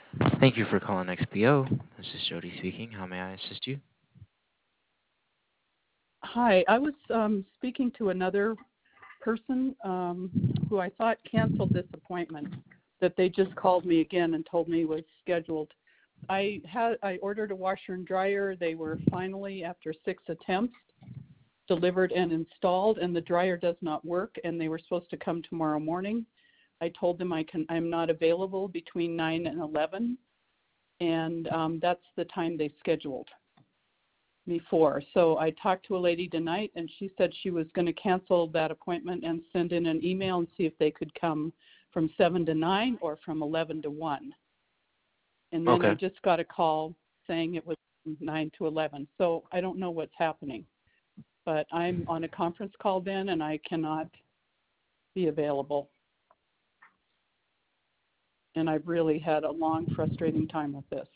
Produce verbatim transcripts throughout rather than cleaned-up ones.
Thank you for calling X P O. This is Jody speaking. How may I assist you? Hi, I was um, speaking to another person um, who I thought canceled this appointment that they just called me again and told me was scheduled. I had I ordered a washer and dryer. They were finally, after six attempts, delivered and installed, and the dryer does not work, and they were supposed to come tomorrow morning. I told them I can I'm not available between nine and eleven, and um, that's the time they scheduled before. So I talked to a lady tonight, and she said she was going to cancel that appointment and send in an email and see if they could come from seven to nine or from eleven to one. And then I Okay. just got a call saying it was nine to eleven. So I don't know what's happening. But I'm on a conference call then, and I cannot be available. And I've really had a long, frustrating time with this.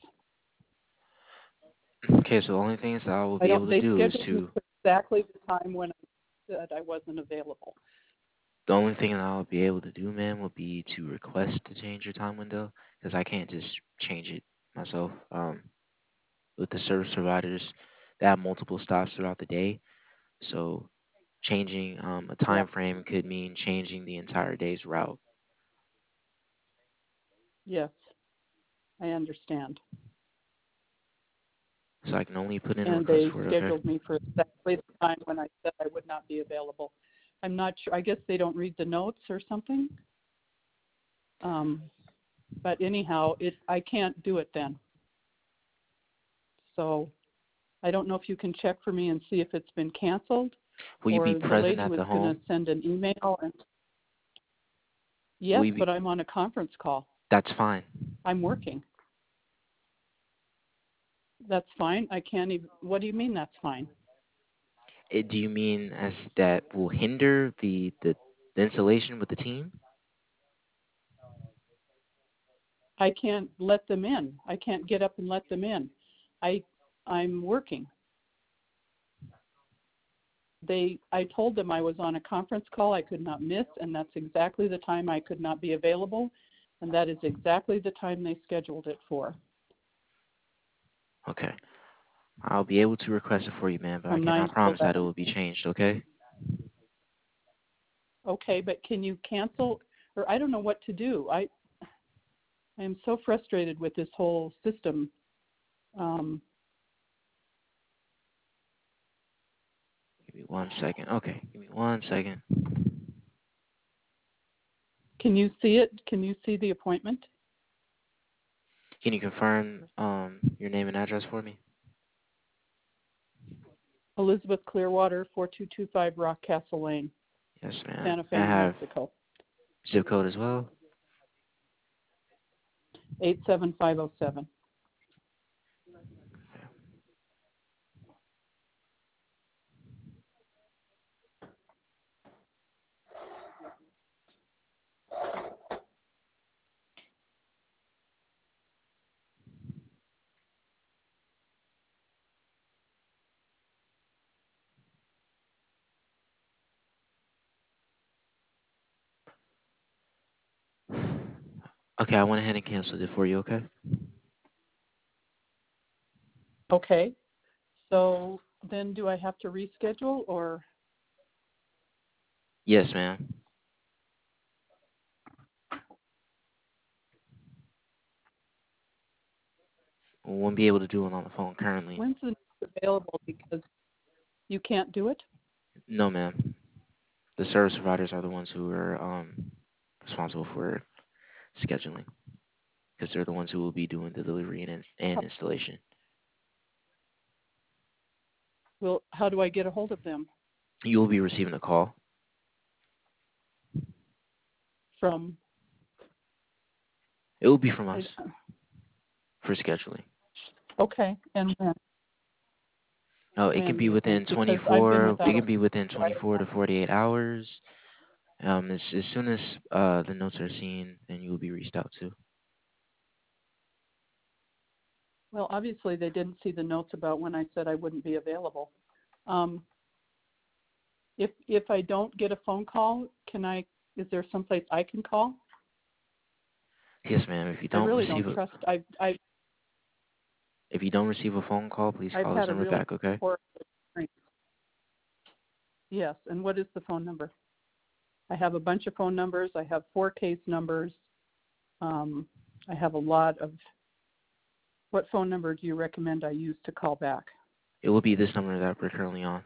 Okay, so the only things that I will I be don't. able to They do is scheduled me to for exactly the time when I said I wasn't available. the only thing that I'll be able to do, ma'am, will be to request to change your time window because I can't just change it myself. Um, with the service providers, they have multiple stops throughout the day, so changing um, a Yeah. time frame could mean changing the entire day's route. Yes, I understand. So I can only put in a And request they for it. Okay. scheduled me for exactly the time when I said I would not be available. I'm not sure. I guess they don't read the notes or something. Um, but anyhow, it I can't do it then. So I don't know if you can check for me and see if it's been canceled, Will you be or the present lady at was the going to home? send an email. And Will yes, you be? but I'm on a conference call. That's fine. I'm working. That's fine. I can't even. What do you mean that's fine? Eh, do you mean as that will hinder the, the the installation with the team? I can't let them in. I can't get up and let them in. I I'm working. They I told them I was on a conference call I could not miss, and that's exactly the time I could not be available, and that is exactly the time they scheduled it for, Okay. I'll be able to request it for you, man, but I from nine cannot to promise that it eleven. will be changed, okay? Okay, but can you cancel, or I don't know what to do. I I am so frustrated with this whole system. Um, Give me one second. Okay, give me one second. can you see it? Can you see the appointment? Can you confirm um your name and address for me? Elizabeth Clearwater, four two two five Rock Castle Lane, Yes, ma'am. Santa May Fe, I New have Mexico, zip code as well? eight seven five zero seven. Okay, I went ahead and canceled it for you, okay? Okay, so then do I have to reschedule, or? Yes, ma'am. We won't be able to do it on the phone currently. When's the next available, because you can't do it? No, ma'am. The service providers are the ones who are um responsible for scheduling because they're the ones who will be doing the delivery and, and installation. Well, how do I get a hold of them? You will be receiving a call. From, It will be from us I, for scheduling. okay, and when? Oh, it can When be do you think? within Because I've been twenty-four. It without a, can be within I, twenty-four to forty-eight hours. Um, as as soon as uh the notes are seen, then you will be reached out to. well, obviously they didn't see the notes about when I said I wouldn't be available. Um, if if I don't get a phone call, can I? Is there someplace I can call? Yes, ma'am. If you I don't really receive don't a trust. I've I've if you don't receive a phone call, please I've call this had a number really back, okay? horrible experience. Yes, and what is the phone number? I have a bunch of phone numbers. I have four case numbers. Um, I have a lot of. What phone number do you recommend I use to call back? It will be this number that we're currently on.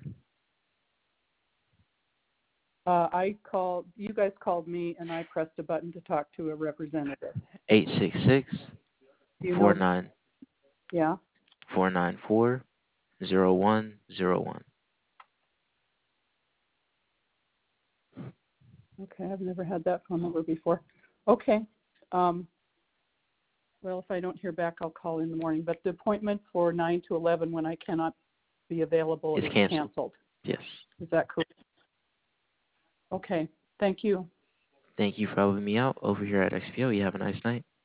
Uh, I called. You guys called me, and I pressed a button to talk to a representative. eight six six, Do you four know? nine Yeah. four nine four, zero one zero one. Okay, I've never had that phone number before. Okay. Um, well, if I don't hear back, I'll call in the morning. But the appointment for nine to eleven, when I cannot be available, It's is canceled. canceled. Yes. Is that correct? Okay. Thank you. Thank you for helping me out over here at X P O. You have a nice night.